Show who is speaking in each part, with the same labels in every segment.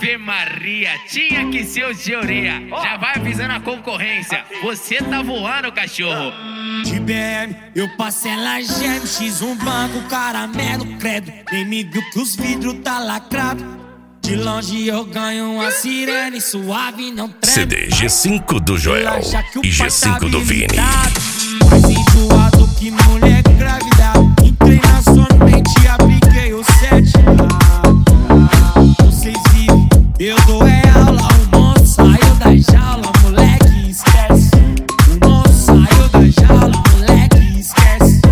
Speaker 1: Ave Maria, tinha que ser o Teoria. Já vai avisando a concorrência. Você tá voando, cachorro.
Speaker 2: De BM, eu passei lá gem, X um banco, caramelo, credo. Nem me viu que os vidros tá lacrado. De longe eu ganho uma sirene suave, não treme.
Speaker 3: CD G5 do Joel e G5 do Vini.
Speaker 2: Mais enjoado que mulher grávida. Entrei na sua mente e apliquei o 7. Vocês vivem, eu dou aula. O monstro saiu da jaula, moleque, esquece. O monstro saiu da jaula, moleque, esquece.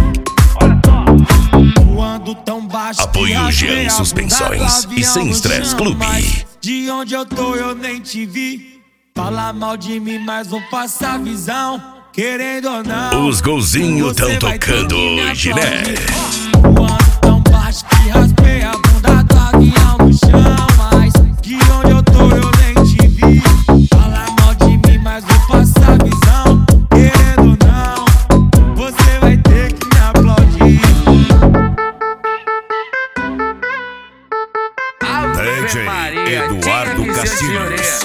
Speaker 2: Voando tão baixo.
Speaker 3: Apoio Jean Suspensões e Sem Stress Clube.
Speaker 2: De onde eu tô eu nem te vi. Fala mal de mim, mas vou passar visão. Querendo ou não,
Speaker 3: os golzinhos tão tocando hoje, né?
Speaker 2: Voando tão baixo que raspei a bunda do avião no chão. Mas de onde eu tô eu nem te vi. Fala mal de mim, mas vou passar visão. Querendo ou não, você vai ter que me aplaudir.
Speaker 3: DJ Eduardo Castilhos.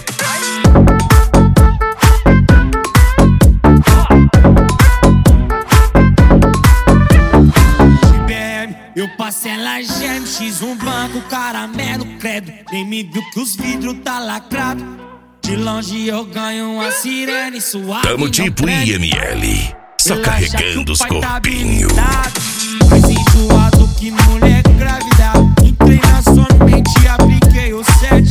Speaker 2: Eu passei lá gem, X um banco, caramelo, credo. Nem me viu que os vidros tá lacrado. De longe eu ganho uma sirene suave.
Speaker 3: Tamo tipo IML, só carregando os corpinhos.
Speaker 2: Mais enjoado que mulher grávida. Entrei na sua mente e apliquei o 7.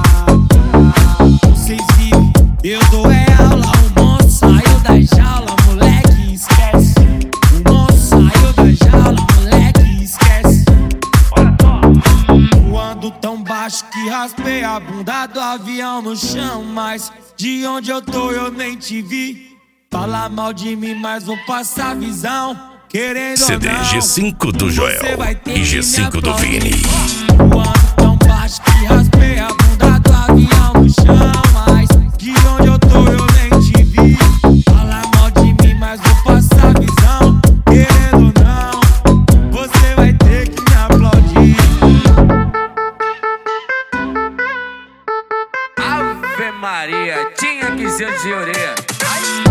Speaker 2: Vocês vivem, eu dou aula. O monstro saiu da jaula, moleque, esquece. O monstro saiu da jaula, moleque, esquece. Voando tão baixo que raspei a bunda do avião no chão. Mas de onde eu tô eu nem te vi. Fala mal de mim, mas vou passar visão. Querendo
Speaker 3: CD
Speaker 2: ou não,
Speaker 3: G5 do Joel e G5 do Vini.
Speaker 2: Voando tão baixo que raspei a bunda do avião no chão. Mas de onde eu tô eu nem te vi. Fala mal de mim, mas vou passar visão. Querendo ou não, você vai ter que me aplaudir.
Speaker 1: Ave Maria, tinha que ser o Teoria.